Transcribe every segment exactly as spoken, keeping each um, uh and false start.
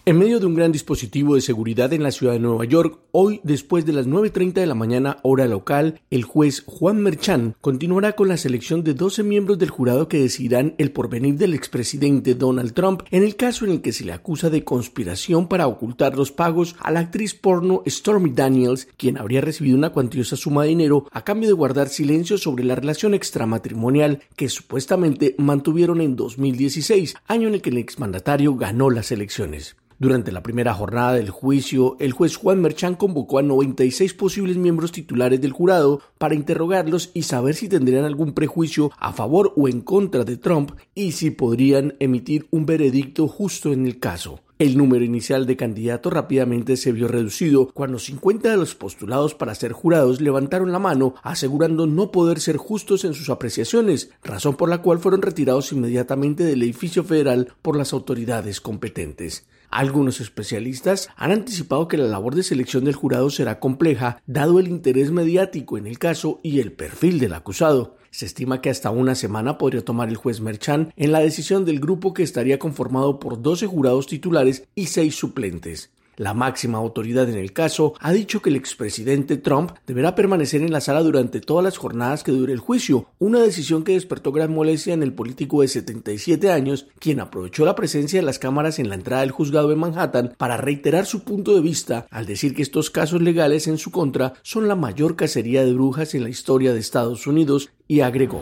En medio de un gran dispositivo de seguridad en la ciudad de Nueva York, hoy, después de las nueve y treinta de la mañana hora local, el juez Juan Merchan continuará con la selección de doce miembros del jurado que decidirán el porvenir del expresidente Donald Trump en el caso en el que se le acusa de conspiración para ocultar los pagos a la actriz porno Stormy Daniels, quien habría recibido una cuantiosa suma de dinero a cambio de guardar silencio sobre la relación extramatrimonial que supuestamente mantuvieron en dos mil dieciséis, año en el que el exmandatario ganó las elecciones. Durante la primera jornada del juicio, el juez Juan Merchan convocó a noventa y seis posibles miembros titulares del jurado para interrogarlos y saber si tendrían algún prejuicio a favor o en contra de Trump y si podrían emitir un veredicto justo en el caso. El número inicial de candidatos rápidamente se vio reducido cuando cincuenta de los postulados para ser jurados levantaron la mano asegurando no poder ser justos en sus apreciaciones, razón por la cual fueron retirados inmediatamente del edificio federal por las autoridades competentes. Algunos especialistas han anticipado que la labor de selección del jurado será compleja, dado el interés mediático en el caso y el perfil del acusado. Se estima que hasta una semana podría tomar el juez Merchan en la decisión del grupo que estaría conformado por doce jurados titulares y seis suplentes. La máxima autoridad en el caso ha dicho que el expresidente Trump deberá permanecer en la sala durante todas las jornadas que dure el juicio, una decisión que despertó gran molestia en el político de setenta y siete años, quien aprovechó la presencia de las cámaras en la entrada del juzgado de Manhattan para reiterar su punto de vista al decir que estos casos legales en su contra son la mayor cacería de brujas en la historia de Estados Unidos y agregó: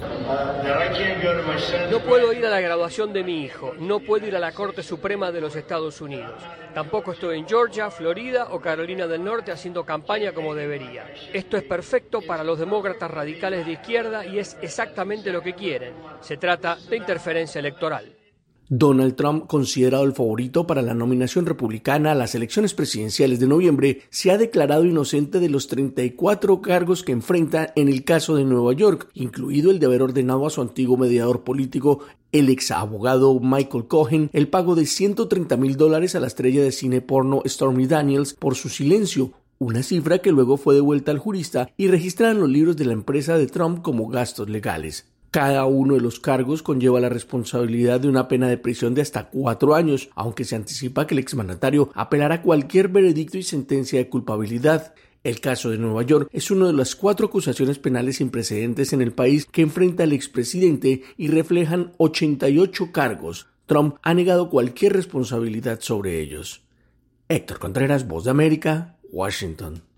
No puedo ir a la graduación de mi hijo, no puedo ir a la Corte Suprema de los Estados Unidos. Tampoco estoy en Georgia, Florida o Carolina del Norte haciendo campaña como debería. Esto es perfecto para los demócratas radicales de izquierda y es exactamente lo que quieren. Se trata de interferencia electoral. Donald Trump, considerado el favorito para la nominación republicana a las elecciones presidenciales de noviembre, se ha declarado inocente de los treinta y cuatro cargos que enfrenta en el caso de Nueva York, incluido el de haber ordenado a su antiguo mediador político, el ex abogado Michael Cohen, el pago de ciento treinta mil dólares a la estrella de cine porno Stormy Daniels por su silencio, una cifra que luego fue devuelta al jurista y registrada en los libros de la empresa de Trump como gastos legales. Cada uno de los cargos conlleva la responsabilidad de una pena de prisión de hasta cuatro años, aunque se anticipa que el exmandatario apelará cualquier veredicto y sentencia de culpabilidad. El caso de Nueva York es una de las cuatro acusaciones penales sin precedentes en el país que enfrenta el expresidente y reflejan ochenta y ocho cargos. Trump ha negado cualquier responsabilidad sobre ellos. Héctor Contreras, Voz de América, Washington.